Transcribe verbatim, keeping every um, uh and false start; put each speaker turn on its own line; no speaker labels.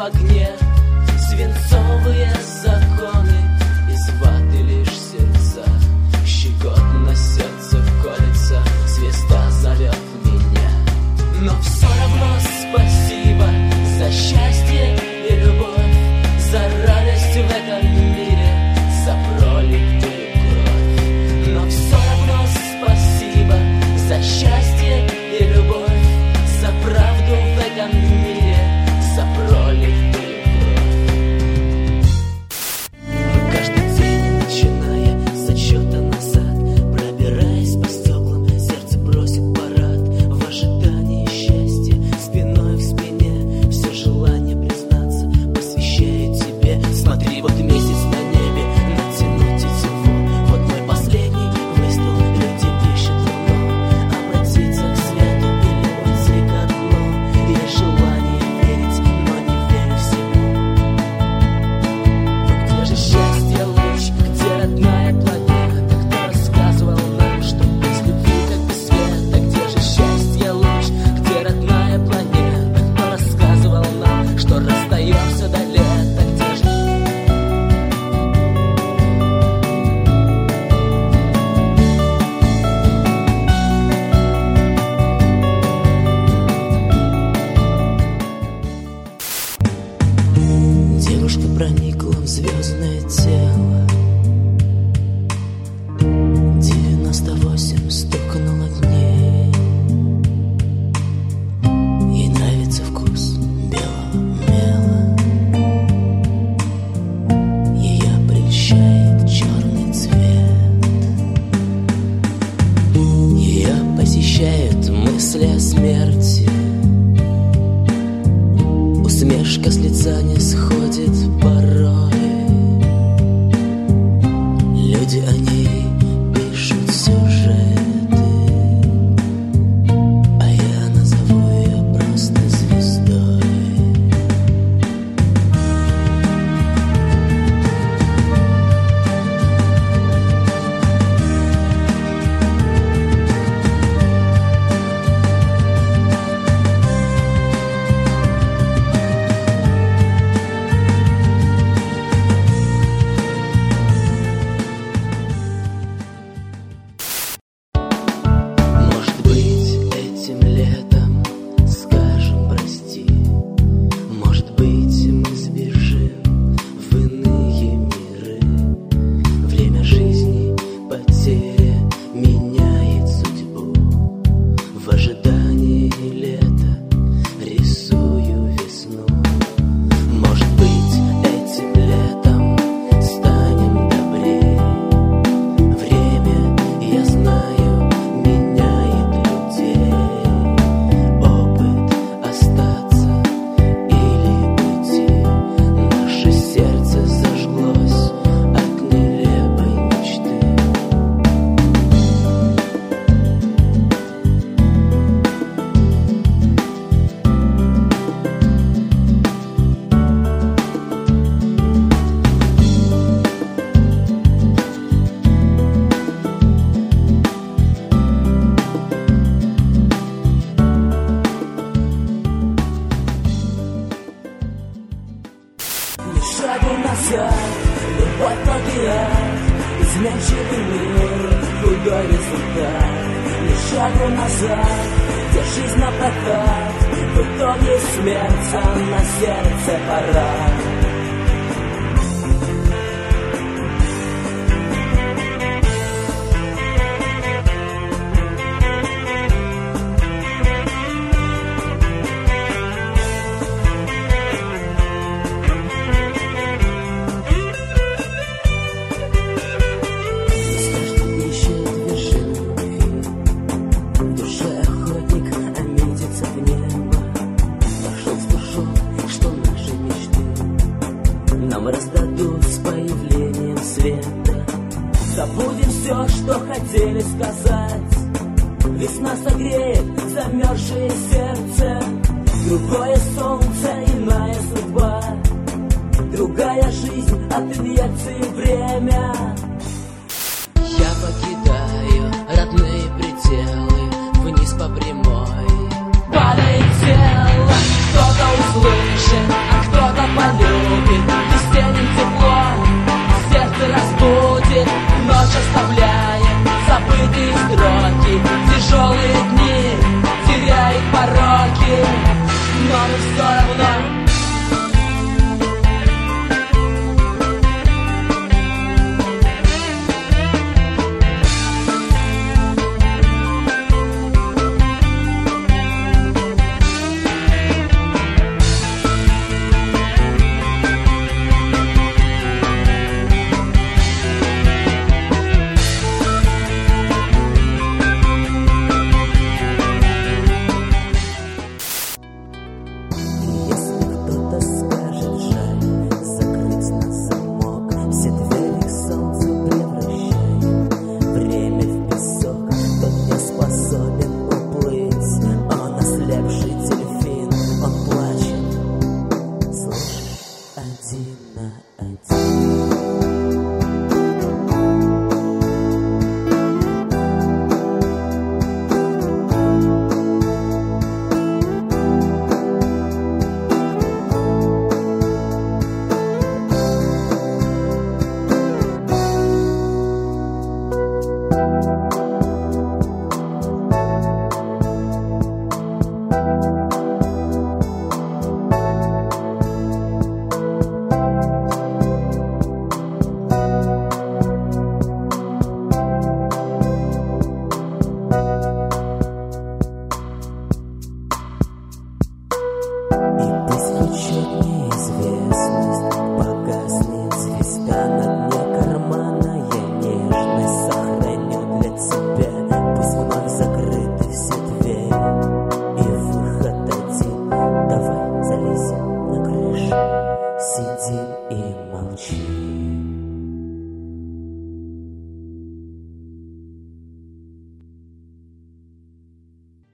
огне. Свинцовые законы, из ваты лишь сердца. Щекотно сердце колется, звезда зовет меня. Но все равно спасибо за счастье и любовь, за радость в этом мире, за пролитую кровь. Но все равно спасибо за счастье и любовь, за правду в этом мире, за пролитую кровь. Каждый день, начиная с отсчета назад, пробираясь по стеклам, сердце бросит парад. В ожидании счастья, спиной к спине, все желание признаться посвящаю тебе. Смотри, вот месяц на небе, натянуть тетиву. Вот мой последний выстрел, люди пишут луну. Обратиться к свету или уйти ко дну. Есть желание верить, но не верю всему. Но где же счастье луч, где родная планета? Кто рассказывал нам, что без любви как без света? Где же счастье луч, где родная планета? Кто рассказывал нам, что расстаемся до лета? Где же девушка проникла в звездное тело. девяносто восемь стукнуло дней. Ей нравится вкус белого мела. Ее прельщает черный цвет. Ее посещают мысли о смерти. Усмешка с лица не сходит порой. Люди о ней пишут сюжеты, а я назову ее просто звездой. Может быть, этим летом скажем прости. Может быть, мы сбежим в иные миры. Время жизни, потеря меняет судьбу. В ожидании лета рисую весну. Может быть, этим летом станем добрее. Время, я знаю, меняет людей. Опыт остаться или уйти. Наше сердце зажглось от нелепой мечты. Ни шагу назад, любовь плагиат, изменчивый мир, худой результат. Ни шагу назад, где жизнь напрокат, в итоге смерть, а на сердце пора. Раздадут с появлением света. Забудем все, что хотели сказать. Весна согреет замерзшее сердце. Другое солнце, иная судьба. Другая жизнь от инъекции время. Я покидаю родные пределы, вниз по прямой.